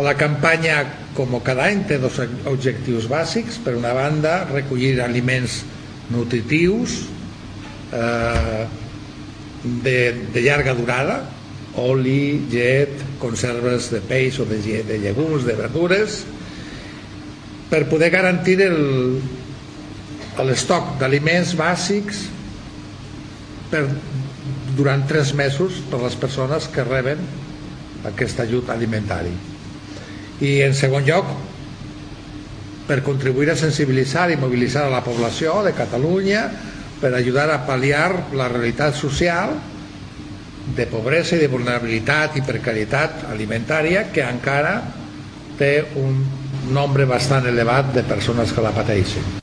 La campanya, com cada any, té dos objectius bàsics. Per una banda, recollir aliments nutritius de llarga durada, oli, llet, conserves de peix o de llegums, de verdures, per poder garantir l'estoc d'aliments bàsics durant 3 mesos per a les persones que reben aquest ajut alimentari. I en segon lloc, per contribuir a sensibilitzar i mobilitzar a la població de Catalunya per ajudar a pal·liar la realitat social de pobresa i de vulnerabilitat i precarietat alimentària que encara té un nombre bastant elevat de persones que la pateixen.